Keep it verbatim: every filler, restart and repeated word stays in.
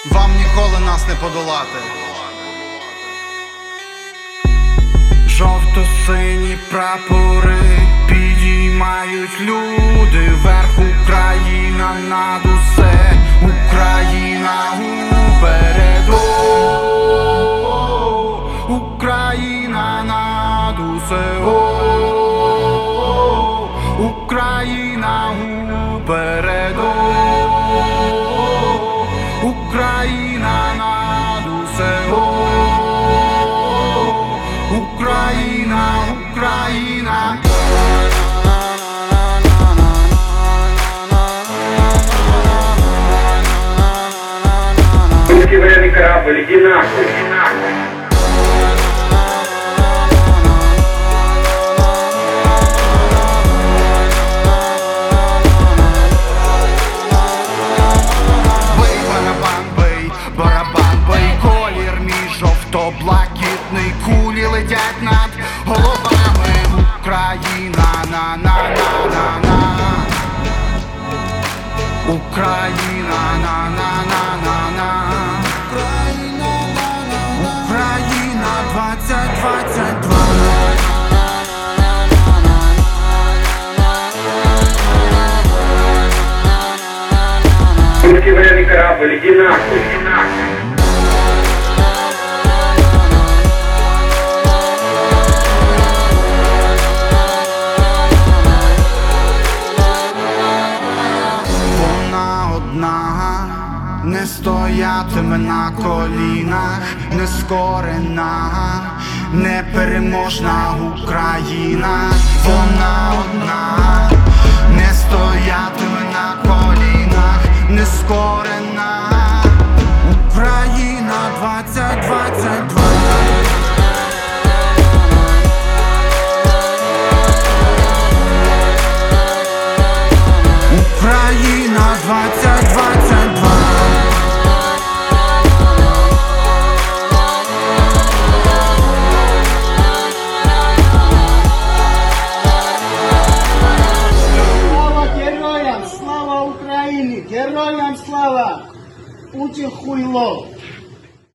Вам ніколи нас не подолати. Жовто-сині прапори підіймають люди. Вверх Україна над усе, Україна упереду, Україна над усе, Україна упереду, Україна над усе, Україна, Україна. Северный корабль, иди нахуй, иди нахуй. Бий, барабан, бий, барабан, бий, колір мій жовто-блакитний, кулі летять над головами. Україна, на на на на на Україна, на на на на на Україна двадцять двадцять два. Северный корабль, иди нахуй, иди нахуй. Вона одна, не стоятиме на колінах, нескорена, непереможна Україна. Вона одна, не стоятиме на колінах, нескорена, Україна двадцять двадцять два. Україна двадцять двадцять два. Слава героям! Слава Україні! Героям слава! Путін хуйло!